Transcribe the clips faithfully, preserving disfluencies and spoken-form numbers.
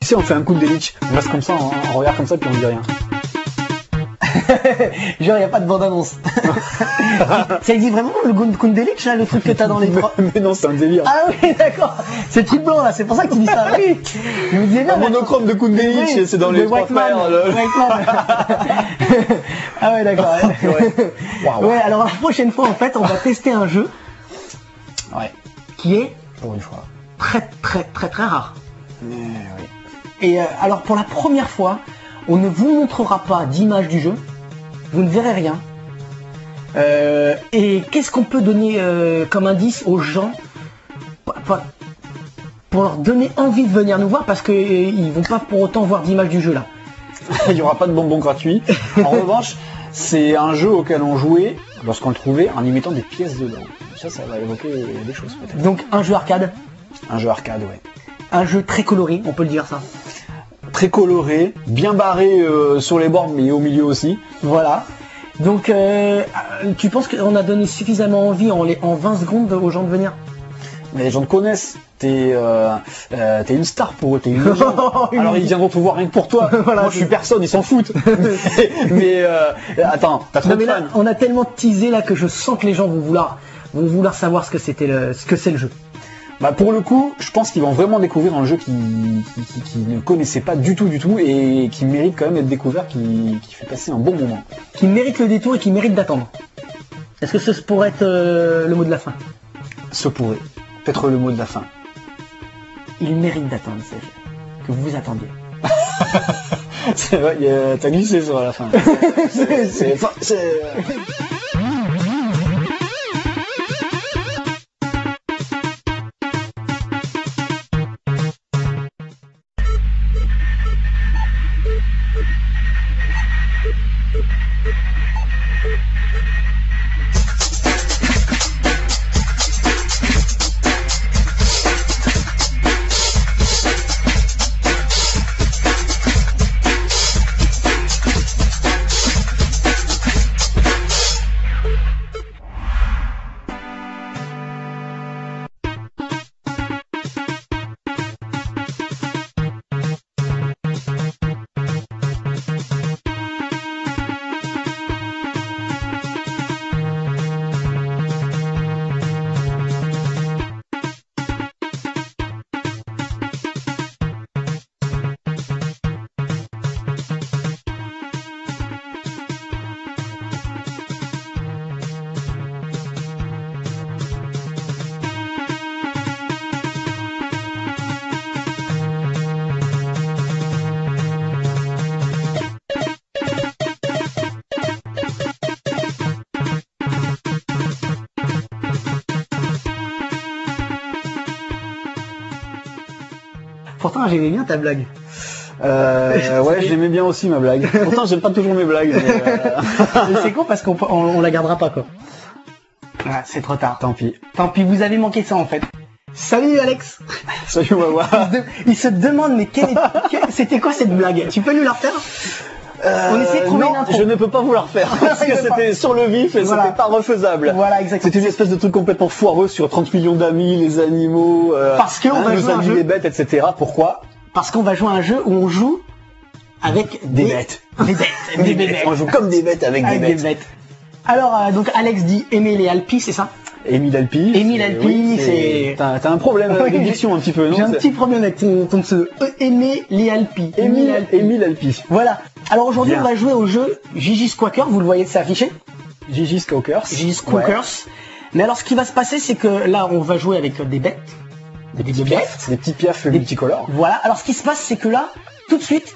Tu sais, on fait un coup de Delic, on reste comme ça, on, on regarde comme ça, puis on dit rien. Genre, il n'y a pas de bande-annonce. Ça existe vraiment le Kundelich, là, le truc que t'as dans les bras? Mais non, c'est un délire. Ah oui, d'accord. C'est le truc blanc, là, c'est pour ça que tu dis ça. Oui. Je me disais bien. Un monochrome de Kundelich, oui, c'est dans les trois frères. Le... Ah ouais, d'accord. Ouais. Ouais. Wow. Ouais, alors la prochaine fois, en fait, on va tester un jeu. Ouais. Qui est pour une fois très, très, très, très rare. Mais, oui. Et euh, alors, pour la première fois, on ne vous montrera pas d'image du jeu. Vous ne verrez rien. Euh, et qu'est-ce qu'on peut donner euh, comme indice aux gens pour leur donner envie de venir nous voir, parce qu'ils ne vont pas pour autant voir d'image du jeu là. Il n'y aura pas de bonbons gratuits. En revanche, c'est un jeu auquel on jouait lorsqu'on le trouvait en y mettant des pièces dedans. Ça, ça va évoquer des choses peut-être. Donc un jeu arcade. Un jeu arcade, ouais. Un jeu très coloré, on peut le dire ça. Très coloré, bien barré euh, sur les bords, mais au milieu aussi. Voilà. Donc, euh, tu penses qu'on a donné suffisamment envie en, les, en vingt secondes aux gens de venir? Mais les gens te connaissent. T'es euh, euh, une star pour eux, t'es une légende. Alors ils viendront te voir rien que pour toi. Voilà, moi je suis personne, ils s'en foutent. mais mais euh, attends, t'as trop non, de mais là, on a tellement teasé là que je sens que les gens vont vouloir, vont vouloir savoir ce que c'était le, ce que c'est le jeu. Bah pour le coup, je pense qu'ils vont vraiment découvrir un jeu qu'ils qui, qui, qui ne connaissaient pas du tout du tout et qui mérite quand même d'être découvert, qui, qui fait passer un bon moment. Qui mérite le détour et qui mérite d'attendre. Est-ce que ce pourrait être euh, le mot de la fin? Ce pourrait. Peut-être le mot de la fin. Il mérite d'attendre, c'est que vous vous attendiez. C'est vrai, t'as glissé sur la fin. C'est... Pourtant, j'aimais bien ta blague. Euh, ouais, j'aimais bien aussi ma blague. Pourtant, j'aime pas toujours mes blagues. Mais euh... c'est con parce qu'on on, on la gardera pas quoi. Ah, c'est trop tard. Tant pis. Tant pis, vous avez manqué ça en fait. Salut Alex. Salut Wawa. Il se demande mais quel est... c'était quoi cette blague? Tu peux nous la refaire? Euh, On essaie de trouver non, une intro. Je ne peux pas vous la refaire parce que c'était sur le vif et voilà. C'était pas refaisable. Voilà, exactement. C'était une espèce de truc complètement foireux sur trente millions d'amis, les animaux, euh, parce qu'on hein, va nos jouer amis un jeu. les bêtes, et cetera. Pourquoi? Parce qu'on va jouer à un jeu où on joue avec des, des bêtes. Des bêtes. Des, des bêtes. bêtes. On joue comme des bêtes avec, avec des, bêtes. des bêtes. Alors, euh, donc Alex dit aimer les Alpis, c'est ça? Émile Alpi. Émile Alpi, oui, c'est... T'as un problème avec l'édition un petit peu, non? J'ai un petit problème avec ton, ton pseudo. Aimer les Alpis. Émile Alpi. Émile Alpi. Voilà. Alors aujourd'hui, on va jouer au jeu Gigi Squawker. Vous le voyez, c'est affiché. Gigi Squawkers. Gigi Squawkers. Ouais. Mais alors, ce qui va se passer, c'est que là, on va jouer avec des bêtes. Des petits piafs. Des petits piafs multicolores. Voilà. Alors, ce qui se passe, c'est que là, tout de suite,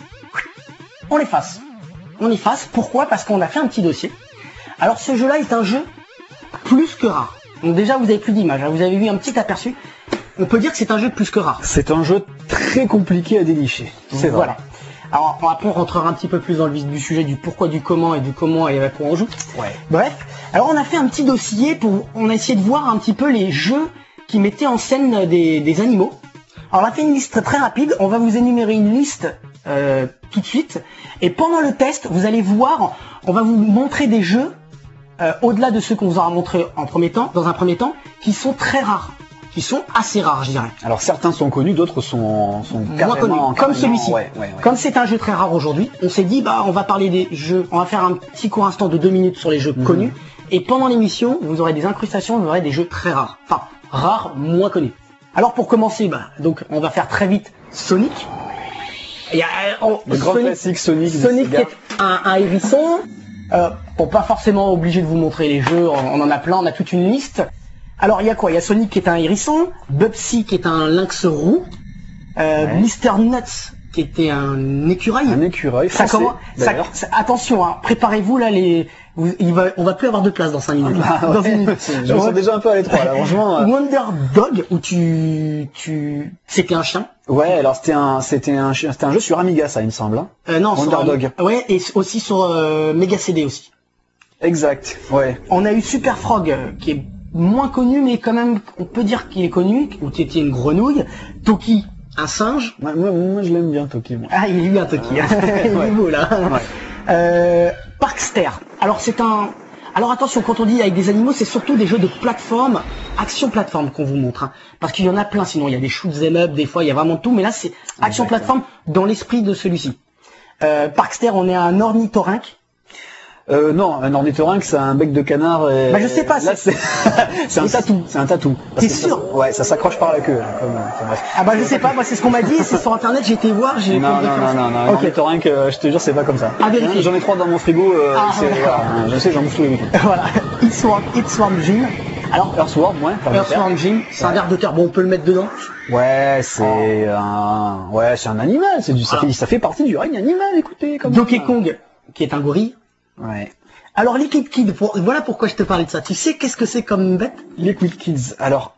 on l'efface. On efface. Pourquoi? Parce qu'on a fait un petit dossier. Alors, ce jeu-là est un jeu plus que rare. Donc déjà, vous avez plus d'images, hein. Vous avez vu un petit aperçu. On peut dire que c'est un jeu plus que rare. C'est un jeu très compliqué à dénicher. C'est voilà. Vrai. Alors après, on rentrera un petit peu plus dans le vif du sujet du pourquoi, du comment et du comment et avec quoi on joue. Ouais. Bref. Alors on a fait un petit dossier pour, on a essayé de voir un petit peu les jeux qui mettaient en scène des, des animaux. Alors on a fait une liste très rapide. On va vous énumérer une liste euh, tout de suite. Et pendant le test, vous allez voir, on va vous montrer des jeux. Euh, au-delà de ceux qu'on vous aura montré en premier temps, dans un premier temps, qui sont très rares, qui sont assez rares, je dirais. Alors certains sont connus, d'autres sont, sont moins connus, comme celui-ci. Ouais, ouais, ouais. Comme c'est un jeu très rare aujourd'hui, on s'est dit bah on va parler des jeux, on va faire un petit court instant de deux minutes sur les jeux mmh. connus, et pendant l'émission vous aurez des incrustations, vous aurez des jeux très rares, enfin rares, moins connus. Alors pour commencer, bah donc on va faire très vite Sonic. Il y a oh, le grand classique Sonic. Sonic qui est un, un hérisson. Euh, bon, pas forcément obligé de vous montrer les jeux, on en a plein, on a toute une liste. Alors il y a quoi? Il y a Sonic qui est un hérisson, Bubsy qui est un lynx roux, euh, ouais. Mister Nuts qui était un écureuil. Un écureuil. Ça français, comment ça, ça, attention, hein, préparez-vous là, les, vous, il va, on va plus avoir de place dans cinq minutes. Ah, dans ouais. une minute. Je me sens déjà un peu à l'étroit là, franchement. Euh... Wonder Dog où tu, tu, c'était un chien. Ouais, alors c'était un, c'était un, c'était un jeu sur Amiga, ça, il me semble. Hein. Euh, non, Wonder sur, Dog. Ouais, et aussi sur euh, Mega C D aussi. Exact. Ouais. On a eu Super Frog euh, qui est moins connu, mais quand même, on peut dire qu'il est connu, où tu étais une grenouille. Toki, un singe. Ouais, moi, moi, je l'aime bien, Toki. Moi. Ah, il est bien, Toki. Hein. Il ouais. est beau, là. Ouais. Euh, Parkster. Alors, c'est un... Alors, attention, quand on dit avec des animaux, c'est surtout des jeux de plateforme, action-plateforme qu'on vous montre. Hein. Parce qu'il y en a plein, sinon, il y a des shoot'em up, des fois, il y a vraiment tout. Mais là, c'est action-plateforme dans l'esprit de celui-ci. Euh, Parkster, on est un ornithorynque. Euh, non, un ornithorynque, c'est un bec de canard. Et... Bah je sais pas. Là, c'est c'est un tatou, c'est un tatou. T'es sûr? Ça, ouais, ça s'accroche par la queue. Hein, comme, comme ah bah je sais pas, moi c'est ce qu'on m'a dit, c'est sur internet, j'ai été voir, j'ai. Non non non non, non okay. Ornithorynque, euh, je te jure, c'est pas comme ça. À vérifier. J'en ai trois dans mon frigo. Euh, ah, ouais, voilà, je sais, j'en bouffe tous les week-ends. Voilà. Earthworm, Earthworm Jim. Alors Earthworm, ouais. Earthworm Jim, c'est ouais. un ver de terre. Bon, on peut le mettre dedans. Ouais, c'est oh. un, ouais, c'est un animal. C'est du, ça fait, ça fait partie du règne animal. Écoutez, comme Donkey Kong, qui est un gorille. Ouais. Alors Liquid Kid, pour... voilà pourquoi je te parlais de ça. Tu sais qu'est-ce que c'est comme bête? Liquid Kids. Alors,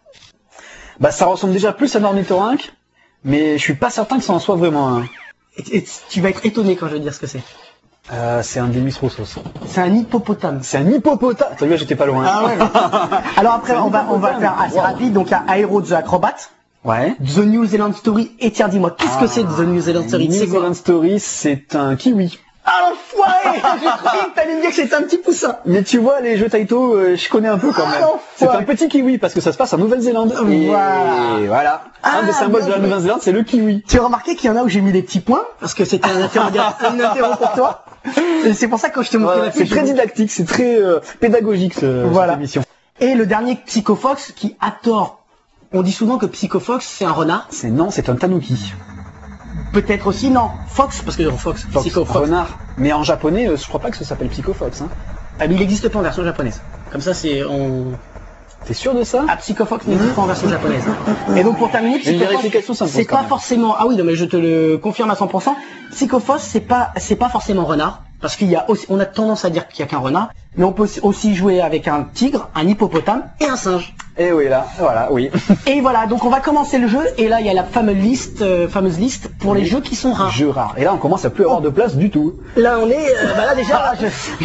bah ça ressemble déjà plus à un ornithorynque, mais je suis pas certain que ça en soit vraiment un. Et, et, tu vas être étonné quand je vais dire ce que c'est. Euh, c'est un Demis Roussos. C'est un hippopotame. C'est un hippopotame. T'as vu, j'étais pas loin. Ah ouais. Alors après, on va, on va faire assez wow. rapide. Donc il y a Aero the Acrobat. Ouais. The New Zealand Story. Et tiens, dis-moi, qu'est-ce ah, que c'est The New Zealand Story? New Zealand Story, c'est un kiwi. Ah l'enfoiré. J'ai cru que t'allais me dire que c'était un petit poussin. Mais tu vois, les jeux Taito, euh, je connais un peu quand même. Ah, c'est un petit kiwi parce que ça se passe en Nouvelle-Zélande. Et voilà. Et voilà. Ah, un des symboles de la Nouvelle-Zélande, c'est le kiwi. Tu as remarqué qu'il y en a où j'ai mis des petits points parce que c'était un interrogatoire, une interro pour toi. Et c'est pour ça que quand je te montre voilà, la fiche, c'est très didactique, c'est très euh, pédagogique ce, voilà. cette émission. Et le dernier Psycho Fox qui a tort. On dit souvent que Psycho Fox c'est un renard. C'est non, c'est un tanuki. Peut-être aussi, non. Fox, parce que Fox, Fox Psycho Fox. Renard. Mais en japonais, euh, je crois pas que ça s'appelle Psycho Fox. Hein. Ah, mais il n'existe pas en version japonaise. Comme ça, c'est... On... T'es sûr de ça? Ah, Psycho Fox n'existe pas en version japonaise. Et donc, pour terminer, Psycho Fox, c'est pas forcément... Ah oui, non, mais je te le confirme à cent pour cent. Psycho Fox, c'est pas, c'est pas forcément renard. Parce qu'il y a aussi, on a tendance à dire qu'il y a qu'un renard. Mais on peut aussi jouer avec un tigre, un hippopotame et un singe. Et oui, là, voilà, oui. Et voilà, donc on va commencer le jeu. Et là, il y a la fameuse liste, euh, fameuse liste pour les oui. jeux qui sont rares. Jeux rares. Et là, on commence à plus avoir de place du tout. Là, on est, euh, bah là déjà, là, je...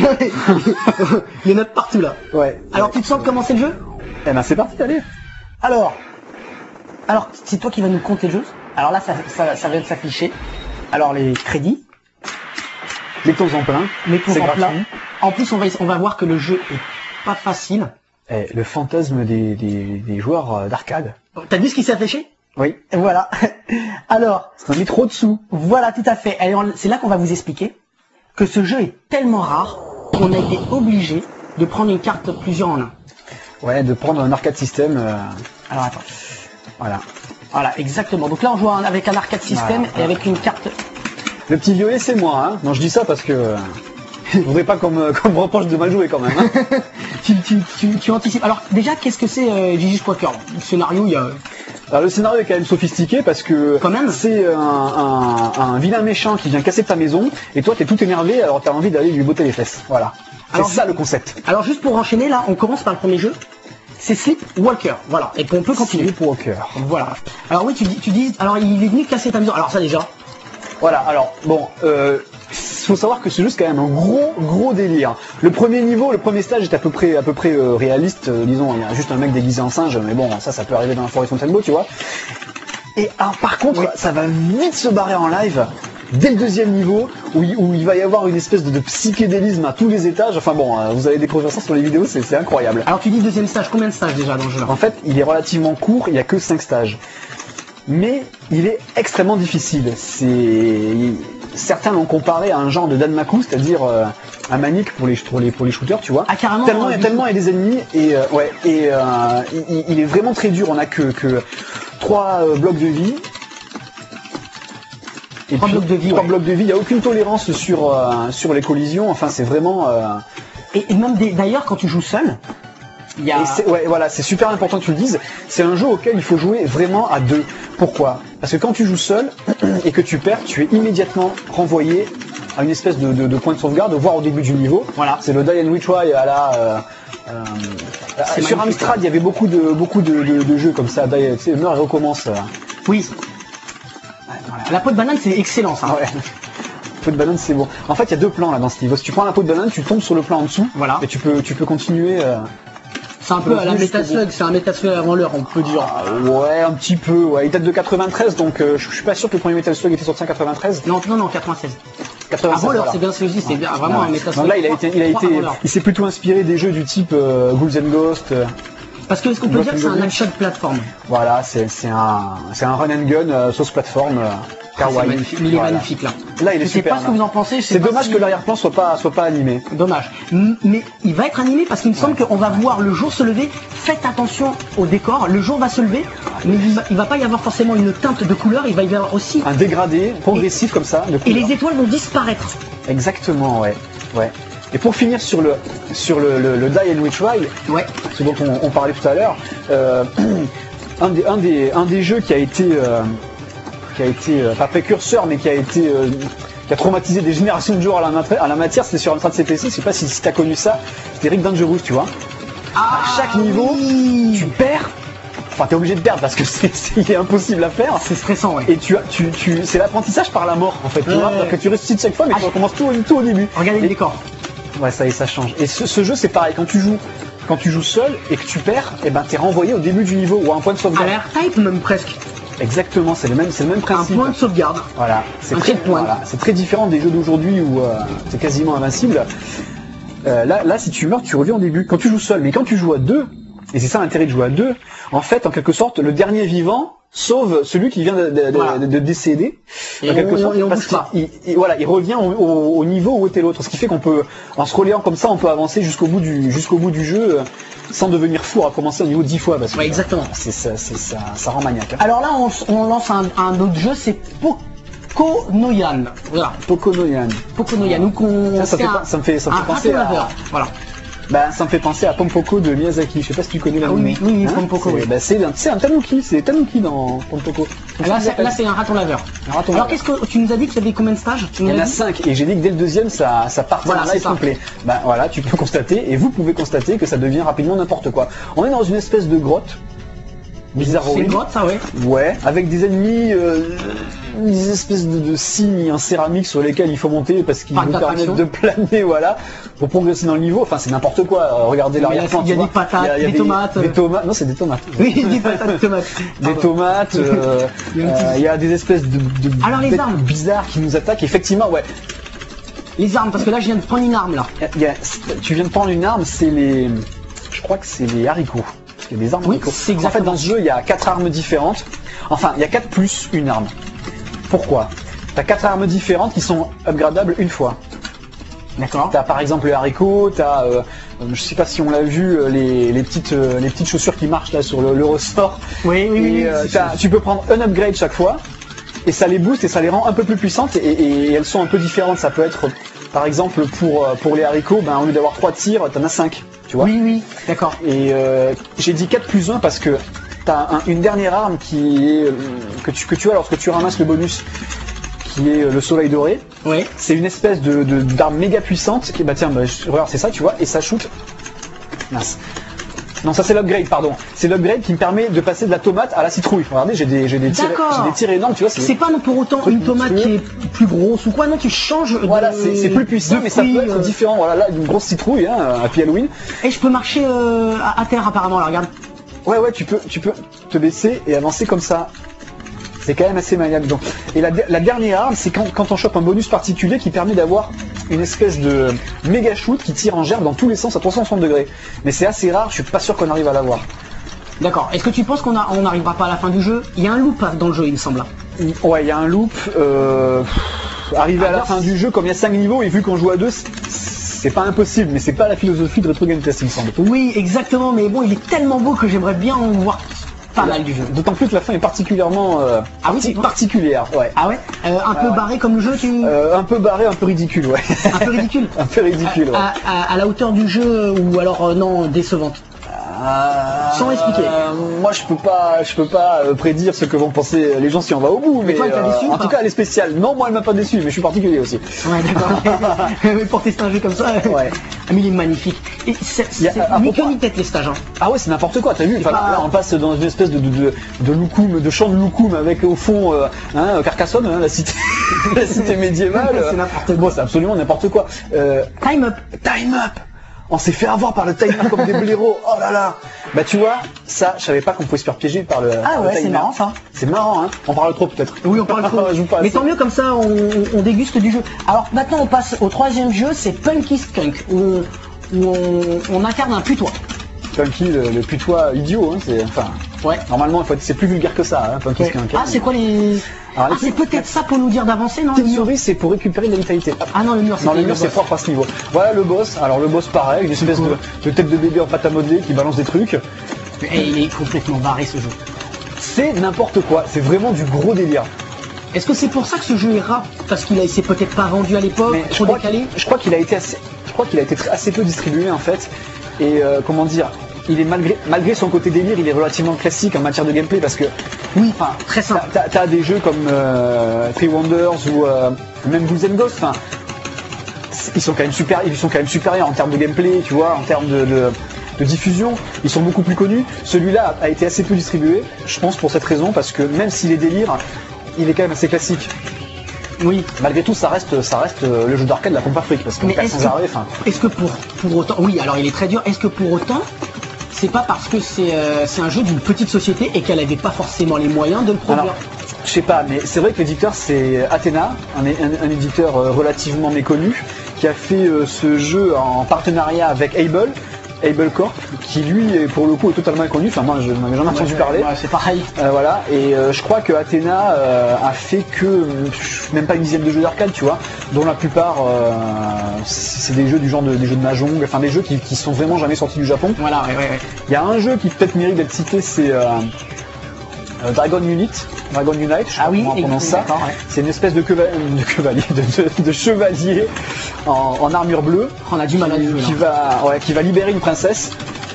il y en a partout là. Ouais. Alors, tu te sens de commencer le jeu? Eh ben, c'est parti, allez. Alors, alors, c'est toi qui vas nous compter le jeu. Alors là, ça, ça, ça vient de s'afficher. Alors, les crédits. Mettons en plein. Mettons en plein. En plus, on va, on va voir que le jeu est pas facile. Eh, le fantasme des, des, des joueurs d'arcade. T'as vu ce qui s'est affiché? Oui. Voilà. Alors. Ça met trop dessous. Voilà, tout à fait. C'est là qu'on va vous expliquer que ce jeu est tellement rare qu'on a été obligé de prendre une carte plusieurs en un. Ouais, de prendre un arcade system. Euh... Alors attends. Voilà. Voilà, exactement. Donc là, on joue avec un arcade system voilà, voilà. et avec une carte. Le petit violet, c'est moi, hein. Non, je dis ça parce que je voudrais pas qu'on me, qu'on me reproche de mal jouer quand même. Hein. tu, tu, tu, tu anticipes. Alors déjà, qu'est-ce que c'est euh, Gigi Squawker? Le scénario, il y a. Alors le scénario est quand même sophistiqué parce que quand même c'est un, un, un vilain méchant qui vient casser ta maison et toi t'es tout énervé alors t'as envie d'aller lui botter les fesses. Voilà. C'est ça le concept. Alors juste pour enchaîner là, on commence par le premier jeu. C'est Sleepwalker, voilà. Et on peut continuer. Sleepwalker. Voilà. Alors oui, tu dis, tu dis, alors il est venu casser ta maison. Alors ça déjà. Voilà, alors, bon, euh, faut savoir que ce jeu c'est quand même un gros, gros délire. Le premier niveau, le premier stage est à peu près, à peu près euh, réaliste. Euh, disons, il y a juste un mec déguisé en singe, mais bon, ça, ça peut arriver dans la forêt Fontainebleau, tu vois. Et alors, par contre, oui. ça va vite se barrer en live. dès le deuxième niveau, où il, où il va y avoir une espèce de, de psychédélisme à tous les étages. Enfin bon, euh, vous allez découvrir ça sur les vidéos, c'est incroyable. Alors tu dis deuxième stage, combien de stages déjà dans le jeu? En fait, il est relativement court, il n'y a que cinq stages. Mais il est extrêmement difficile. Certains l'ont comparé à un genre de Danmaku, c'est-à-dire euh, un manique pour les, pour, les, pour les shooters, tu vois. Ah, carrément, tellement, il y a tellement il y a des ennemis, et, euh, ouais, et euh, il, il est vraiment très dur. On a que, que trois euh, blocs de vie. Et trois puis, blocs de vie. trois ouais. blocs de vie, il n'y a aucune tolérance sur, euh, sur les collisions, enfin c'est vraiment... Euh... Et, et même d'ailleurs quand tu joues seul, il y a... Ouais, voilà, c'est super important que tu le dises, c'est un jeu auquel il faut jouer vraiment à deux. Pourquoi? Parce que quand tu joues seul et que tu perds, tu es immédiatement renvoyé à une espèce de, de, de point de sauvegarde, voire au début du niveau. Voilà. C'est le Die and Retry à la... Euh, euh, sur Amstrad, il y avait beaucoup de, beaucoup de, de, de jeux comme ça, die, tu sais, meurs et recommence. Oui. Voilà. La peau de banane, c'est excellent ça. Ouais. La peau de banane, c'est bon. En fait, il y a deux plans là dans ce niveau. Si tu prends la peau de banane, tu tombes sur le plan en dessous. Voilà. Et tu peux, tu peux continuer. Euh, c'est un peu à la Metaslug, c'est un Metaslug avant l'heure, on peut dire. Ah, ouais, un petit peu. Ouais. Il date de quatre-vingt-treize, donc euh, je, je suis pas sûr que le premier Metaslug était sorti en quatre-vingt-treize. Non, non, non, quatre-vingt-seize. quatre-vingt-seize, avant l'heure, voilà. c'est bien ce que je dis, c'est bien vraiment ouais. un Metaslug. Donc là, il a été, il a été, il s'est plutôt inspiré des jeux du type euh, Ghouls and Ghosts. Euh, Parce que est-ce qu'on peut dire que c'est un action de plateforme? Voilà, c'est un, c'est un run and gun euh, sauce plateforme. Euh, Ah, il est voilà. magnifique là. Là, il est je sais super. pas ce que vous en pensez. C'est dommage si... que l'arrière-plan soit pas soit pas animé. Dommage. Mais il va être animé parce qu'il me semble ouais. qu'on va voir le jour se lever. Faites attention au décor. Le jour va se lever, mais il va, il va pas y avoir forcément une teinte de couleur. Il va y avoir aussi un dégradé progressif et, comme ça. De et les étoiles vont disparaître. Exactement, ouais, ouais. Et pour finir sur le sur le, le, le Die and Retry, ouais. ce dont on, on parlait tout à l'heure, euh, un des un des un des jeux qui a été euh, qui a été, euh, pas précurseur, mais qui a été, euh, qui a traumatisé des générations de joueurs à la, à la matière, c'était sur Amstrad C P C, je sais pas si, si t'as connu ça, c'était Rick Dangerous, tu vois. Ah, à chaque niveau, oui. tu perds, enfin t'es obligé de perdre parce que c'est est impossible à faire. C'est stressant, ouais. Et tu as, tu, tu, c'est l'apprentissage par la mort, en fait, tu ouais, vois, ouais. que tu ressuscites chaque fois, mais ah, tu recommences tout, tout au début. Regardez le décor. Ouais, ça y est, ça change. Et ce, ce jeu, c'est pareil, quand tu joues, quand tu joues seul et que tu perds, et ben t'es renvoyé au début du niveau ou à un point de sauvegarde. À l'air type même presque. Exactement, c'est le même, c'est le même principe. Un point de sauvegarde. Voilà, c'est très, voilà, c'est très différent des jeux d'aujourd'hui où euh, c'est quasiment invincible. Euh, là, là, si tu meurs, tu reviens au début. Quand tu joues seul, mais quand tu joues à deux, et c'est ça l'intérêt de jouer à deux, en fait, en quelque sorte, le dernier vivant sauve celui qui vient de, de, voilà. de, de décéder. Et en quelque on, sorte, et on parce bouge pas. il, il, voilà, il revient au, au, au niveau où était l'autre. Ce qui fait qu'on peut, en se relayant comme ça, on peut avancer jusqu'au bout du, jusqu'au bout du jeu. Euh, sans devenir fou à recommencer au niveau dix fois parce que ouais, exactement. c'est ça, c'est ça, ça rend maniaque. Hein. Alors là, on, on lance un, un autre jeu, c'est Poconoyan. Voilà. Poconoyan. Poconoyan. Donc on ça, ça, fait, un, ça me fait, ça me fait penser à. Voilà. Bah, ça me fait penser à Pompoko de Miyazaki. Je sais pas si tu connais la. Ah oui, oui, oui, hein Pompoko. Oui. Bah, c'est un, un tanuki, c'est Tanuki dans Pompoko. Là, c'est un raton laveur. Un raton Alors, qu'est-ce que tu nous as dit que tu avais combien de stages? Il y en a cinq et j'ai dit que dès le deuxième, ça, ça part voilà, en live complet. Bah voilà, tu peux constater et vous pouvez constater que ça devient rapidement n'importe quoi. On est dans une espèce de grotte. Bizarre. C'est une grotte, ça, ouais. Ouais, avec des ennemis, euh, des espèces de, de signes en céramique sur lesquels il faut monter parce qu'ils vous permettent de planer, voilà, pour progresser dans le niveau. Enfin, c'est n'importe quoi. Regardez l'arrière-plan. Il y a des patates, il y a, il y a des, des tomates. Des tomates. Non, c'est des tomates. Oui, des patates, des tomates. Des tomates. Euh, il, y euh, il y a des espèces de, de Alors, les armes bizarres qui nous attaquent. Effectivement, ouais. Les armes, parce que là, je viens de prendre une arme là. Il y a, tu viens de prendre une arme, c'est les, je crois que c'est les haricots. Il y a des armes oui, en fait, dans ce jeu, il y a quatre armes différentes. Enfin, il y a quatre plus une arme. Pourquoi? Tu as quatre armes différentes qui sont upgradables une fois. D'accord. Tu as par exemple le haricot, tu as, euh, je sais pas si on l'a vu, les, les, petites, euh, les petites chaussures qui marchent là sur le, le ressort. Oui, oui, oui. Et, euh, tu peux prendre un upgrade chaque fois. Et ça les booste et ça les rend un peu plus puissantes. Et, et, et elles sont un peu différentes. Ça peut être, par exemple, pour, pour les haricots, ben, au lieu d'avoir trois tirs, tu en as cinq. Tu vois. Oui, oui, d'accord. Et euh, j'ai dit quatre plus un parce que tu as un, une dernière arme qui est, euh, que, tu, que tu as lorsque tu ramasses le bonus, qui est le soleil doré. Oui. C'est une espèce de, de, d'arme méga puissante. Qui, bah tiens, bah, je, regarde, c'est ça, tu vois, et ça shoot. Mince. Non, ça c'est l'upgrade, pardon. C'est l'upgrade qui me permet de passer de la tomate à la citrouille. Regardez, j'ai des, j'ai des tirs, j'ai des tirs énormes, tu vois. C'est pas non pour autant une tomate qui est plus grosse ou quoi, non, tu changes. Voilà, de, c'est plus puissant, mais ça peut être euh... différent. Voilà, là, une grosse citrouille, hein, Happy Halloween. Et je peux marcher euh, à, à terre apparemment, là, regarde. Ouais, ouais, tu peux, tu peux te baisser et avancer comme ça. C'est quand même assez maniaque. Donc. Et la, la dernière arme, c'est quand, quand on chope un bonus particulier qui permet d'avoir une espèce de méga shoot qui tire en gerbe dans tous les sens à trois cent soixante degrés. Mais c'est assez rare, je suis pas sûr qu'on arrive à l'avoir. D'accord. Est-ce que tu penses qu'on n'arrivera pas à la fin du jeu? Il y a un loop dans le jeu, il me semble. Ouais, il y a un loop. Euh, arriver à la fin du jeu, comme il y a cinq niveaux, et vu qu'on joue à deux, c'est pas impossible, mais c'est pas la philosophie de Retro Game Test, il me semble. Oui, exactement, mais bon, il est tellement beau que j'aimerais bien en voir pas mal du jeu. D'autant plus que la fin est particulièrement euh, ah oui, c'est particulière, ouais. Ah ouais, euh, un peu ouais. barré comme le jeu, tu. Euh, un peu barré, un peu ridicule, ouais. Un peu ridicule. Un peu ridicule, ouais. À, à, à la hauteur du jeu ou alors euh, non décevante. Euh, Sans expliquer. Euh, moi, je peux pas, je peux pas euh, prédire ce que vont penser les gens si on va au bout. Mais, mais toi, elle t'a déçu, euh, en tout cas, elle est spéciale. Non, moi, elle m'a pas déçu, mais je suis particulier aussi. Ouais, d'accord. Mais pour tester un jeu comme ça, ouais. Mais il est magnifique. Et c'est ni queue ni tête les stages. Hein. Ah ouais, c'est n'importe quoi. T'as vu enfin, pas... Là, on passe dans une espèce de de de, de loukoum, de champ de loukoum avec au fond euh, hein, Carcassonne, hein, la cité, la cité médiévale. C'est n'importe quoi. Bon, c'est absolument n'importe quoi. Euh, time up. Time up. On s'est fait avoir par le timer comme des blaireaux. Oh là là. Bah tu vois, ça, je savais pas qu'on pouvait se faire piéger par le. Ah ouais, c'est marrant ça. C'est marrant, hein. On parle trop peut-être. Oui, on parle trop. Mais tant mieux comme ça, on, on déguste du jeu. Alors maintenant, on passe au troisième jeu, c'est Punky Skunk, où on, où on, on incarne un putois. Punky, le, le putois idiot, hein. C'est enfin. Ouais. Normalement, il faut être, c'est plus vulgaire que ça, hein, Punky ouais. Skunk. Ah, c'est quoi les. Alors, ah, c'est peut-être ça pour nous dire d'avancer, non? Le souris, c'est pour récupérer de la vitalité. Ah non, le mur, c'est Non, le mur, c'est propre à ce niveau. Voilà le boss. Alors, le boss, pareil, une espèce de, de tête de bébé en pâte à modeler qui balance des trucs. Et il est complètement barré, ce jeu. C'est n'importe quoi. C'est vraiment du gros délire. Est-ce que c'est pour ça que ce jeu est rare? Parce qu'il a, s'est peut-être pas vendu à l'époque, trop décalé? Je crois qu'il a été assez, je crois qu'il a été assez peu distribué, en fait. Et, euh, comment dire, il est malgré, malgré son côté délire, il est relativement classique en matière de gameplay parce que oui, enfin très simple. T'as, t'as des jeux comme euh, Three Wonders ou euh, même Ghouls and Ghosts, enfin ils sont quand même super, ils sont quand même supérieurs en termes de gameplay, tu vois, en termes de, de, de diffusion, ils sont beaucoup plus connus. Celui-là a été assez peu distribué, je pense pour cette raison parce que même s'il est délire, il est quand même assez classique. Oui. Malgré tout, ça reste, ça reste le jeu d'arcade de la pompe afrique parce qu'on casse sans arrêt. Enfin. Est-ce que pour, pour autant, oui, alors il est très dur. Est-ce que pour autant, c'est pas parce que c'est, euh, c'est un jeu d'une petite société et qu'elle n'avait pas forcément les moyens de le produire? Alors, je sais pas, mais c'est vrai que l'éditeur c'est Athena, un, un, un éditeur euh, relativement méconnu, qui a fait euh, ce jeu en partenariat avec Able. Able Corp, qui lui, pour le coup, est totalement inconnu. Enfin, moi, je n'en ai jamais entendu ouais, parler. Ouais, c'est pareil. Euh, voilà. Et euh, je crois que Athena euh, a fait que euh, même pas une dizaine de jeux d'arcade, tu vois, dont la plupart, euh, c'est des jeux du genre de, des jeux de Mahjong, enfin des jeux qui, qui sont vraiment jamais sortis du Japon. Voilà. Ouais, ouais, ouais. Il y a un jeu qui peut-être mérite d'être cité, c'est euh, euh, Dragon Unit, Dragon Unite. Je ah oui, on prononce ça. Ouais. C'est une espèce de, cheva de chevalier, de, de, de chevalier en, en armure bleue. On a du mal à qui, qui va, ouais, qui va libérer une princesse.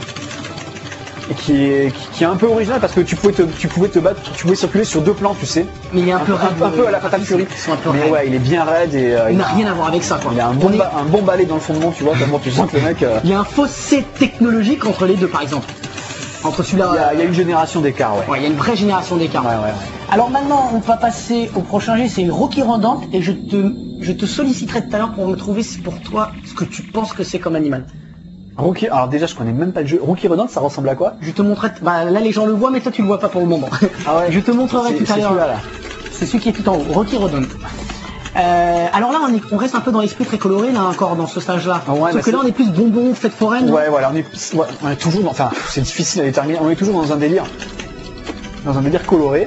Et qui est, qui, qui est un peu original parce que tu pouvais te, tu pouvais te battre, tu pouvais circuler sur deux plans, tu sais. Mais il est un, un peu raide. Un, un peu à la Fatal Fury. Mais raide. Ouais, il est bien raide et. Euh, il n'a rien à voir avec ça, quoi. Il y a un bon, est... un bon balai dans le fondement, tu vois, tellement tu sens que le mec. Euh... Il y a un fossé technologique entre les deux, par exemple. Entre celui-là. Il y a, il y a une génération d'écart, ouais. Ouais, il y a une vraie génération d'écart. Ouais, ouais, ouais. Alors maintenant, on va passer au prochain jeu, c'est Rocky Rodent, et je te, je te solliciterai tout à l'heure pour me trouver pour toi ce que tu penses que c'est comme animal. Rocky, alors déjà je connais même pas le jeu. Rocky Rodent, ça ressemble à quoi? Je te montrerai, bah là les gens le voient mais toi tu le vois pas pour le moment. Ah ouais. Je te montrerai tout à l'heure. C'est celui qui est tout en haut, Rocky Rodent. Euh, alors là on, est, on reste un peu dans l'esprit très coloré là encore dans ce stage là. Ah ouais, sauf que là on est plus bonbons, fête foraine. Ouais voilà, on est, ouais, on est toujours dans, enfin c'est difficile à déterminer, on est toujours dans un délire. Dans un délire coloré.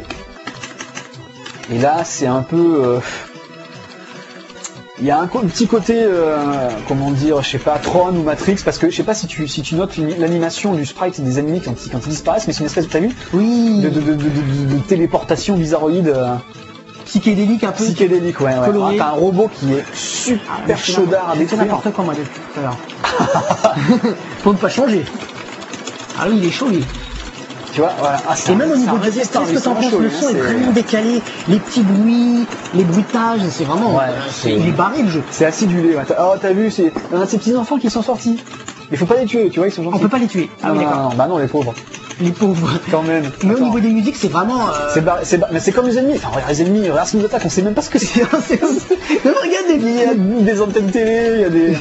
Et là c'est un peu... Euh... Il y a un, un petit côté, euh, comment dire, je sais pas, Tron ou Matrix, parce que je sais pas si tu, si tu notes l'animation du sprite des ennemis quand, quand ils disparaissent, mais c'est une espèce, t'as vu, oui, de, de, de, de, de, de téléportation bizarroïde. Euh, psychédélique un peu. Psychédélique, ouais. ouais. Ah, t'as un robot qui est super ah, chaudard à détruire. C'est n'importe quoi, moi, depuis tout à l'heure. Faut ne pas changer. Ah oui, il est chaud, lui. Tu vois, voilà. Ah, et même au niveau de qu'est-ce que t'en penses, le son est vraiment décalé, les petits bruits, les bruitages, c'est vraiment, ouais, c'est... il est barré le jeu. C'est acidulé. Ouais. Oh, t'as vu, c'est il y en a de ces petits enfants qui sont sortis. Il faut pas les tuer, tu vois, ils sont gentils. On peut pas les tuer. Ah, ah oui, non, non, non, bah non, les pauvres. Les pauvres. Quand même. Mais Attends. Au niveau des musiques, c'est vraiment. Euh... C'est bar... bar... Mais c'est comme les ennemis. Enfin, regarde les ennemis, regarde ce qu'ils nous attaquent, on sait même pas ce que c'est. Regarde des... Il y a des antennes télé, il y a des.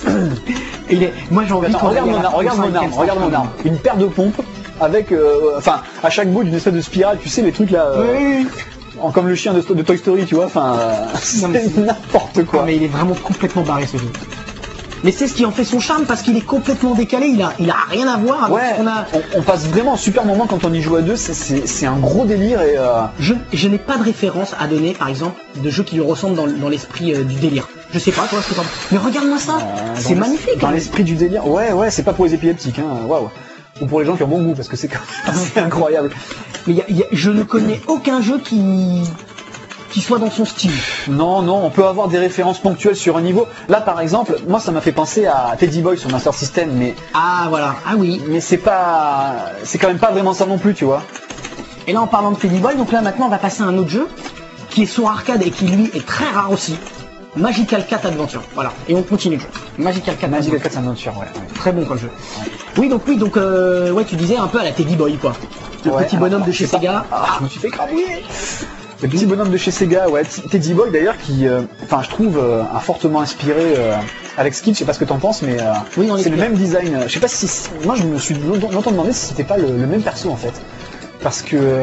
Il est... Moi j'ai envie de. Regarde mon arme, regarde mon arme, regarde mon arme. Une paire de pompes avec, euh... enfin, à chaque bout d'une espèce de spirale, tu sais, les trucs là. Euh... Oui. en- comme le chien de, de Toy Story, tu vois, enfin, euh, c'est mais c'est- n'importe quoi. Ah, mais il est vraiment complètement barré ce jeu. Mais c'est ce qui en fait son charme parce qu'il est complètement décalé, il a, il a rien à voir avec Ouais, ce qu'on a. on, on passe vraiment un super moment quand on y joue à deux, c'est- c'est c'est un gros délire et euh, Je, je n'ai pas de référence à donner, par exemple, de jeux qui lui ressemblent dans, dans l'esprit euh, du délire. Je sais pas, toi, je sais pas. Mais regarde-moi ça, euh, c'est dans magnifique. l'es- Dans hein. l'esprit du délire, ouais, ouais, c'est pas pour les épileptiques, hein, waouh. Ou pour les gens qui ont bon goût, parce que c'est quand- c'est incroyable. Mais y a- y a- je ne connais aucun jeu qui qui soit dans son style. Non, non, on peut avoir des références ponctuelles sur un niveau. Là, par exemple, moi, ça m'a fait penser à Teddy Boy sur Master System, mais Ah voilà, ah oui. mais c'est pas, c'est quand même pas vraiment ça non plus, tu vois. Et là en parlant de Teddy Boy, donc là maintenant on va passer à un autre jeu qui est sur arcade et qui lui est très rare aussi. Magical Cat Adventure. Voilà. Et on continue le jeu. Magical Cat Magical Adventure. Cat Adventure, ouais. ouais. Très bon comme jeu. Oui donc oui donc euh, ouais tu disais un peu à la Teddy Boy quoi. Le Ouais, petit bonhomme alors, de chez c'est pas- Sega. Ah, je me suis fait crabouiller. Le petit bonhomme de chez Sega, ouais. T- Teddy Boy d'ailleurs qui, euh, enfin, je trouve, euh, a fortement inspiré euh, Alex Kidd. Je sais pas ce que t'en penses, mais euh, Oui, on c'est le explique. même design. Je sais pas si, si- moi, je me suis longtemps longtemps demandé si c'était pas le, le même perso en fait, parce que, euh,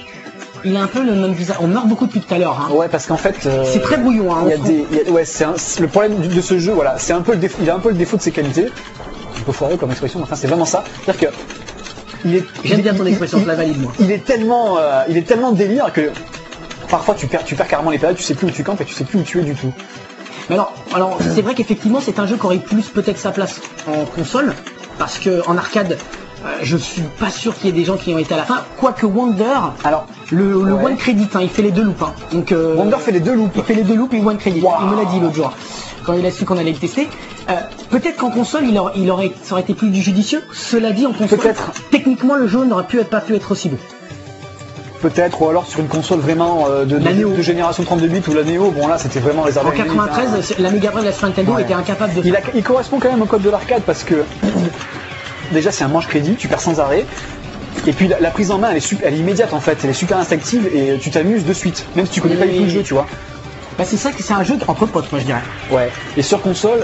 Il a un peu le même visage. On meurt beaucoup depuis tout à l'heure. Hein. ouais, parce qu'en fait, euh, C'est très brouillon. Hein, il y a on se des, il y a- ouais, c'est un- c'est le problème du- de ce jeu, voilà, c'est un peu le défaut, il a un peu le défaut de ses qualités. Un peu foireux comme expression, mais enfin, c'est vraiment ça. C'est-à-dire que il est, J'aime bien ton il- expression, il- je la valide moi. il est tellement, euh, il est tellement délire que parfois tu perds, tu perds carrément les pédales, tu sais plus où tu campes et tu sais plus où tu es du tout. Mais alors, alors c'est vrai qu'effectivement c'est un jeu qui aurait plus peut-être sa place en console parce que en arcade. euh, je suis pas sûr qu'il y ait des gens qui ont été à la fin. Quoique Wonder, Alors, le, le Ouais. One Credit, hein, il fait les deux loops. Hein. Donc, euh, Wonder fait les deux loops. Il fait les deux loops et One Credit. Wow. Il me l'a dit l'autre jour quand il a su qu'on allait le tester. Euh, Peut-être qu'en console, il, aurait, il aurait, ça aurait été plus du judicieux. Cela dit, en console, Peut-être. techniquement, le jeu n'aurait pu être, pas pu être aussi beau. Peut-être, ou alors sur une console vraiment euh, de, de, La Neo. de génération trente-deux bits ou la Neo, bon là c'était vraiment réservé En à une élite, quatre-vingt-treize, hein. c'est- la Mega Drive et la Super Nintendo Ouais. étaient incapables de Il, faire. a- il correspond quand même au code de l'arcade parce que déjà c'est un manche-crédit, tu perds sans arrêt. Et puis la, la prise en main elle est, super, elle est immédiate en fait, elle est super instinctive et tu t'amuses de suite, même si tu connais pas du tout le jeu, tu vois. Bah, c'est ça que c'est un jeu entre potes, moi je dirais. Ouais. Et sur console,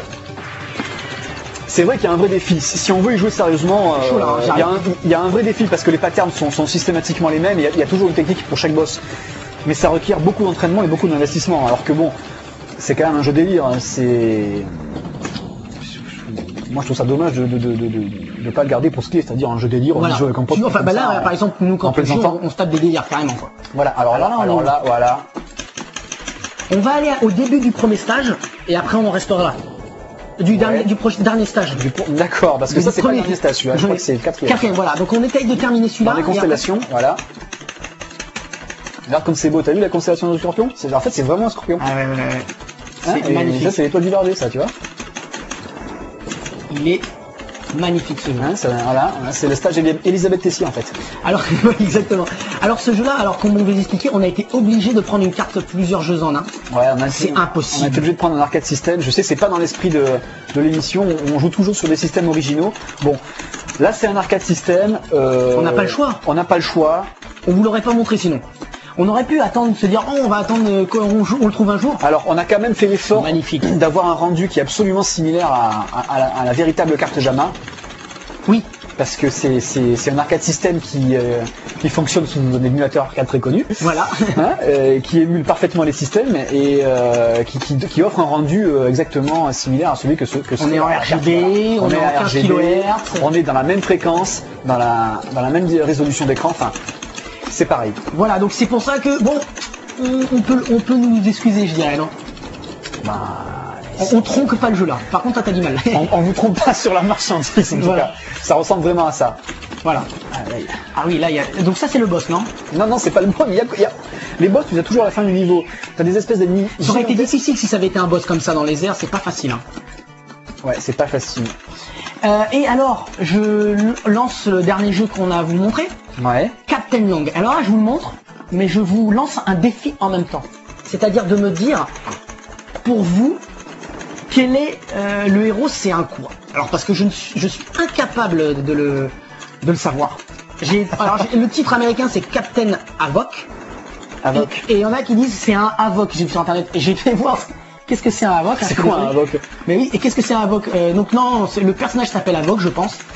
c'est vrai qu'il y a un vrai défi. Si, si on veut y jouer sérieusement, euh, Chaud, là, hein, il y, a j'arrive. un- il y a un vrai défi parce que les patterns sont, sont systématiquement les mêmes et il y a- il y, a toujours une technique pour chaque boss. Mais ça requiert beaucoup d'entraînement et beaucoup d'investissement. Alors que bon, c'est quand même un jeu délire. hein, C'est. Moi je trouve ça dommage de ne de, de, de, de pas le garder pour ce qui est, c'est-à-dire un jeu délire, on Voilà. y joue avec un pote. Tu- enfin, comme bah ça, là, ouais. par exemple, nous En quand on joue, plaisantant. on, on se tape des délires carrément quoi. Voilà, alors là, Alors là, on alors est- là, voilà. On va aller au début du premier stage et après on en restera là. Du dernier, du proche- dernier stage. Du po- D'accord, parce que Du ça c'est pas le premier- dernier stage, celui-là. Je crois que c'est le quatrième. Quatrième, voilà. Donc on essaye de terminer celui-là. Dans les et après- constellations, voilà. Regarde comme c'est beau, t'as vu la constellation du scorpion? C'est- En fait, c'est vraiment un scorpion. Ah ouais, ouais, ouais. Hein, C'est et magnifique. ça, c'est l'étoile du Verger, ça, tu vois. Il est magnifique ce jeu. Hein, ça- voilà, hein, c'est le stage Elisabeth Tessier, en fait. Alors, oui, exactement. Alors ce jeu-là, alors comme on vous expliquait, on a été obligé de prendre une carte plusieurs jeux en un. Ouais, on a C'est été- impossible. On a été obligé de prendre un arcade system. Je sais, c'est pas dans l'esprit de, de l'émission. On, on joue toujours sur des systèmes originaux. Bon, là, c'est un arcade system. euh, On n'a pas le choix. On n'a pas le choix. On vous l'aurait pas montré sinon. On aurait pu attendre, se dire, oh, on va attendre euh, qu'on joue- on le trouve un jour. Alors, on a quand même fait l'effort Magnifique. d'avoir un rendu qui est absolument similaire à, à- à la, à la véritable carte JAMA. Oui. Parce que c'est c'est- c'est un arcade system qui, euh, qui fonctionne sous un émulateur arcade très connu, Voilà. hein, euh, qui émule parfaitement les systèmes et euh, qui, qui, qui offre un rendu euh, exactement similaire à celui que ce que On ce- est en la R G carte, B, voilà. on est en à quinze kilohertz. on est dans la même fréquence, dans la, dans la même résolution d'écran, enfin, c'est pareil. Voilà, donc c'est pour ça que, bon, on, on peut, on peut nous excuser, je dirais, non? Bah, On, on tronque pas le jeu là. Par contre, toi, t'as du mal. on, on vous trompe pas sur la marchandise, en tout Voilà. cas. Ça ressemble vraiment à ça. Voilà. Ah, là, il y a- Ah oui, là, il y a. Donc ça, c'est le boss, non? Non, non, c'est pas le bon. Il y a, il y a- Les boss, tu as toujours à la fin du niveau. T'as des espèces d'ennemis. Ça aurait été gigantesques. difficile si ça avait été un boss comme ça dans les airs, c'est pas facile. Hein. Ouais, c'est pas facile. Euh, et alors, je l- lance le dernier jeu qu'on a à vous montrer, Ouais. Captain Young. Alors là, je vous le montre, mais je vous lance un défi en même temps. C'est-à-dire de me dire, pour vous, quel est euh, le héros, c'est un quoi? Alors parce que je, ne suis, je suis incapable de le, de le savoir. J'ai, alors j'ai- le titre américain c'est Captain Havok. Havok. Et il y en a qui disent c'est un Havok. J'ai vu sur internet et j'ai fait voir qu'est-ce que c'est un Havok. C'est quoi un Havok? Mais oui, et qu'est-ce que c'est un Havok? Euh, Donc non, c'est- le personnage s'appelle Havok, je pense.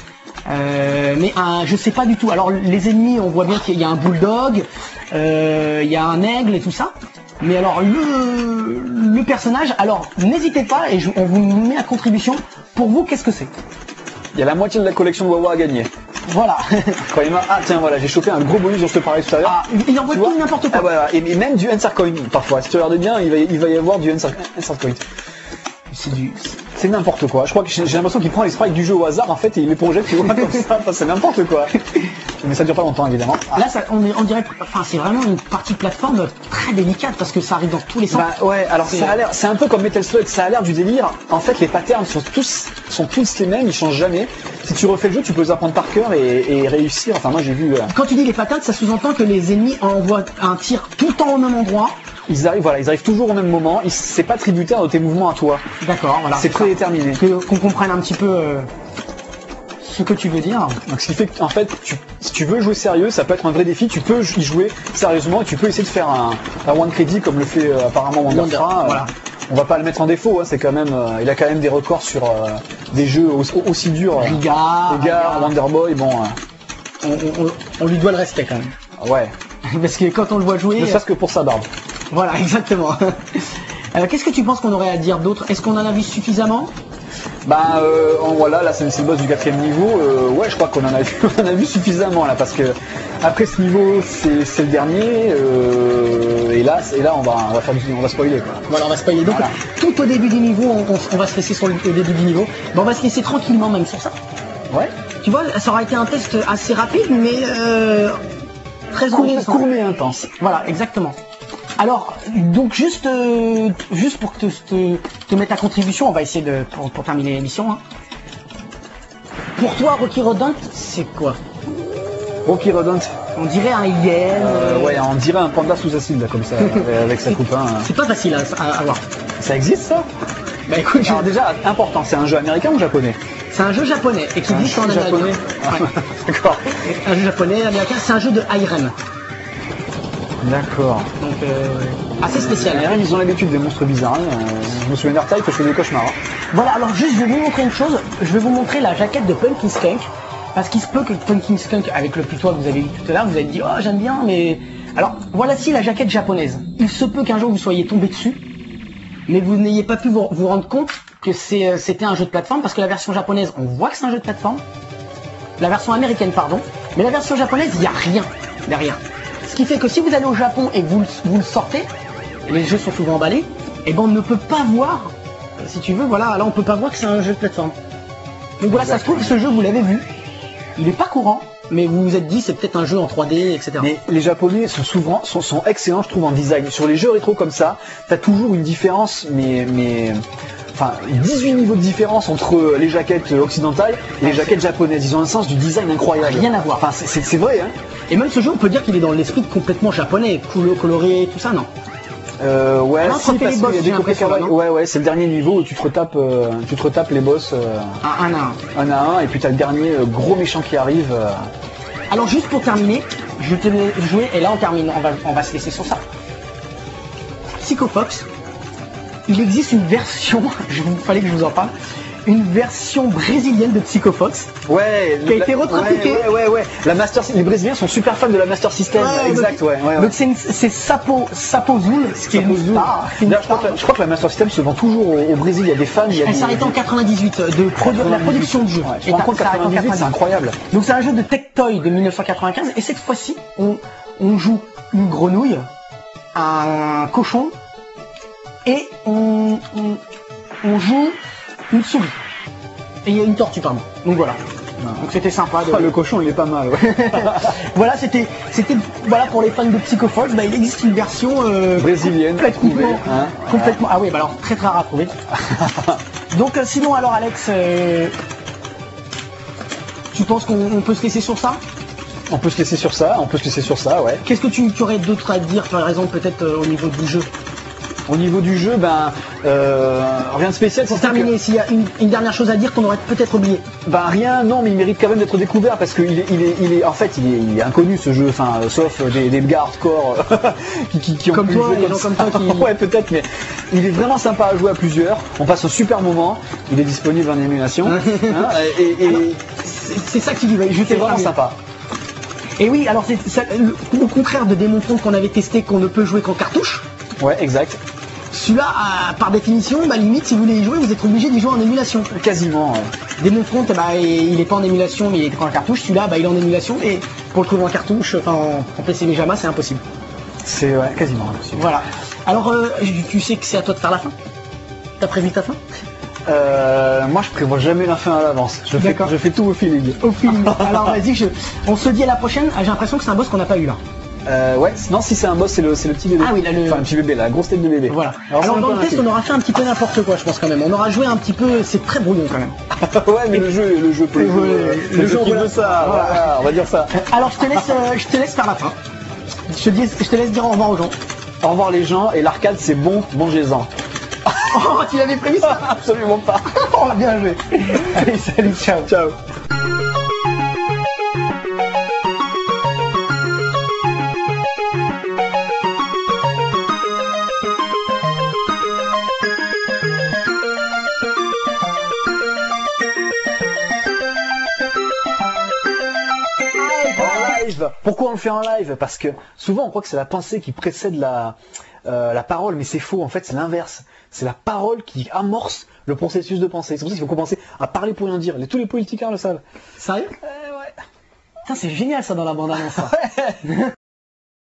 Euh, mais un, je sais pas du tout. Alors les ennemis, on voit bien qu'il y a un bulldog, euh, il y a un aigle et tout ça. Mais alors le, le personnage, alors n'hésitez pas et je, on vous met à contribution. Pour vous, qu'est-ce que c'est? Il y a la moitié de la collection de Wawa à gagner. Voilà. Croyez-moi. Ah tiens, voilà, j'ai chopé un gros bonus dont je te parlais tout à l'heure. Ah, il envoie tout n'importe quoi. Ah, voilà. et, et même du insert coin parfois. Si tu regardes bien, il va, il va y avoir du insert, insert coin. C'est du... C'est n'importe quoi. Je crois que j'ai l'impression qu'il prend les sprites du jeu au hasard en fait et il les projette tu vois comme ça. Enfin, c'est n'importe quoi. Mais ça dure pas longtemps évidemment. Là, ça, on, est, on dirait, enfin, c'est vraiment une partie de plateforme très délicate parce que ça arrive dans tous les sens. Bah ouais. Alors ça a l'air, c'est un peu comme Metal Slug. Ça a l'air du délire. En fait, les patterns sont tous, sont tous les mêmes. Ils changent jamais. Si tu refais le jeu, tu peux les apprendre par cœur et, et réussir. Enfin, moi j'ai vu. Euh... Quand tu dis les patterns, ça sous-entend que les ennemis envoient un tir tout le temps au même endroit. Ils arrivent, voilà, ils arrivent toujours au même moment. C'est pas tributaire de tes mouvements à toi. D'accord, voilà. C'est prédéterminé. Que qu'on comprenne un petit peu euh, ce que tu veux dire. Donc ce qui fait que, en fait, tu, si tu veux jouer sérieux, ça peut être un vrai défi. Tu peux y jouer sérieusement et tu peux essayer de faire un, un one credit comme le fait euh, apparemment Wonderfra. Voilà. On va pas le mettre en défaut. Hein, c'est quand même, euh, il a quand même des records sur euh, des jeux aussi, aussi durs. Giga, Giga, Wonderboy, bon. Euh... On, on, on lui doit le respect quand même. Ouais. Parce que quand on le voit jouer. Ne serait-ce que pour sa barbe. Voilà, exactement. euh, Qu'est-ce que tu penses qu'on aurait à dire d'autre? Est-ce qu'on en a vu suffisamment? Bah euh, voilà, là c'est le boss du quatrième niveau. Euh, ouais, je crois qu'on en a vu, on en a vu suffisamment là, parce que après ce niveau, c'est le dernier. Euh, et là, et là, on va, on va faire, du, on va spoiler quoi. Voilà, on va spoiler. Donc, voilà. Tout au début du niveau, on, on, on va se laisser sur le au début du niveau. Bon, on va se laisser tranquillement même sur ça. Ouais. Tu vois, ça aura été un test assez rapide, mais euh, très court, court mais intense. Voilà, exactement. Alors, donc juste, euh, juste pour te, te, te mettre à contribution, on va essayer de pour, pour terminer l'émission. Hein. Pour toi, Rocky Rodent, c'est quoi? Rocky Rodent. On dirait un hyène. Euh, ouais, on dirait un panda sous acide là, comme ça, avec sa coupe. Hein. C'est pas facile à, à, à voir. Ça existe ça? Bah écoute, alors déjà important, c'est un jeu américain ou japonais? C'est un jeu japonais et qui existe en japonais. Ouais. D'accord. Un jeu japonais, américain, c'est un jeu de Irem. D'accord. Donc euh, assez spécial. Irem, ils ont l'habitude des monstres bizarres. Hein. Je me souviens d'Artaï, il fait des cauchemars. Hein. Voilà, alors juste je vais vous montrer une chose. Je vais vous montrer la jaquette de Punkin Skunk. Parce qu'il se peut que Punkin Skunk, avec le putois que vous avez vu tout à l'heure, vous avez dit oh j'aime bien, mais alors voilà si la jaquette japonaise. Il se peut qu'un jour vous soyez tombé dessus, mais vous n'ayez pas pu vous, vous rendre compte que c'était un jeu de plateforme, parce que la version japonaise, on voit que c'est un jeu de plateforme. La version américaine, pardon. Mais la version japonaise, il n'y a rien derrière. Ce qui fait que si vous allez au Japon et que vous, vous le sortez, les jeux sont souvent emballés, et ben on ne peut pas voir, si tu veux, voilà, là on peut pas voir que c'est un jeu de plateforme. Donc voilà, ça se trouve que ce jeu, vous l'avez vu. Il est pas courant, mais vous vous êtes dit c'est peut-être un jeu en trois D, et cetera. Mais les Japonais sont souvent sont, sont excellents, je trouve, en design. Sur les jeux rétro comme ça, t'as toujours une différence, mais mais enfin dix-huit niveaux de différence entre les jaquettes occidentales et les jaquettes japonaises. Ils ont un sens du design incroyable. Rien à voir. Enfin c'est vrai, hein. Et même ce jeu, on peut dire qu'il est dans l'esprit complètement japonais, couleur coloré, tout ça, non? Euh, ouais, non, si, parce qu'il y a des copains kawaii. Ouais, ouais, c'est le dernier niveau où tu te retapes, euh, tu te retapes les boss euh, un, un à un. Un à un, et puis t'as le dernier euh, gros méchant qui arrive. Euh... Alors juste pour terminer, je te vais jouer et là on termine, on va, on va se laisser sur ça. Psycho Fox, il existe une version, il fallait que je vous en parle, une version brésilienne de Psycho Fox. Ouais, qui a été retrafiquée. Ouais, ouais, ouais, ouais. La Master, les Brésiliens sont super fans de la Master System. Ouais, exact, donc, ouais, ouais, ouais. Donc c'est Sapo, Sapo Zul, ce qui est une star. Je crois, que, je crois que la Master System se vend toujours au, au Brésil. Il y a des fans. Il y a Elle s'arrête en quatre-vingt-dix-huit de produ la production du jeu. Ouais, je crois quatre-vingt-dix-huit, c'est incroyable. Donc c'est un jeu de Tectoy de mille neuf cent quatre-vingt-quinze et cette fois-ci on, on joue une grenouille, un cochon et on, on, on joue une souris. Et il y a une tortue, pardon. Donc voilà. Donc c'était sympa. De... Ah, le cochon, il est pas mal. Ouais. Voilà, c'était, c'était, voilà pour les fans de Psycho Fox, bah, il existe une version euh, brésilienne, complètement, hein, complètement. Ah oui, bah alors très très rare à trouver. Donc euh, sinon alors Alex, euh, tu penses qu'on peut se laisser sur ça? On peut se laisser sur ça. On peut se laisser sur ça, ouais. Qu'est-ce que tu, tu aurais d'autre à dire, par exemple peut-être euh, au niveau du jeu? Au niveau du jeu, ben euh, rien de spécial. Pour terminer, que... s'il y a une, une dernière chose à dire qu'on aurait peut-être oublié. Ben rien, non, mais il mérite quand même d'être découvert parce qu'il est, il est, il est, en fait, il est, il est inconnu ce jeu, enfin, euh, sauf des, des gars hardcore qui, qui, qui ont comme pu toi, jouer les comme gens ça. comme toi qui... Ouais, peut-être, mais il est vraiment sympa à jouer à plusieurs. On passe un super moment. Il est disponible en émulation. Hein, et, et c'est c'est ça qui lui va jeter C'est vraiment sympa. Et oui, alors c'est ça, le- au contraire de Demon Front qu'on avait testé qu'on ne peut jouer qu'en cartouche. Ouais, exact. Celui-là, euh, par définition, bah limite, si vous voulez y jouer, vous êtes obligé d'y jouer en émulation. Quasiment. Ouais. Demon Front, bah, il est pas en émulation, mais il est en cartouche. Celui-là, bah, il est en émulation, et pour le trouver en cartouche, enfin en, en P C Mejama, c'est impossible. C'est ouais, quasiment impossible. Voilà. Alors, euh, tu sais que c'est à toi de faire la fin. T'as prévu ta fin? Euh, moi, je prévois jamais la fin à l'avance. Je fais, D'accord. je fais tout au feeling. Au film. Alors, vas-y, je... on se dit à la prochaine. Ah, j'ai l'impression que c'est un boss qu'on n'a pas eu là. Euh, ouais, non, si c'est un boss, c'est le, c'est le petit bébé. Ah oui, là, le- Enfin, le petit bébé, la grosse tête de bébé. Voilà. Alors, Alors, c'est un dans peu le test, inquiet. on aura fait un petit peu n'importe quoi, je pense quand même. On aura joué un petit peu. C'est très brouillon quand même. ouais, mais le jeu, le jeu peut. Ouais, le, le jeu jeu, qui voilà. veut ça. Voilà. Voilà, on va dire ça. Alors, je te laisse, euh, je te laisse faire la fin. Je te, dis, je te laisse dire au revoir aux gens. Au revoir les gens, et l'arcade c'est bon, mangez-en. Oh, tu l'avais prévu ça? Absolument pas. Oh, bien joué. Allez, salut, ciao. Ciao. En live. Pourquoi on le fait en live? Parce que souvent on croit que c'est la pensée qui précède la, euh, la parole, mais c'est faux. En fait, c'est l'inverse. C'est la parole qui amorce le processus de pensée. C'est pour ça qu'il faut commencer à parler pour rien dire. Les- tous les politiciens le savent. Sérieux? Euh, ouais. Putain, c'est génial ça dans la bande-annonce. ça.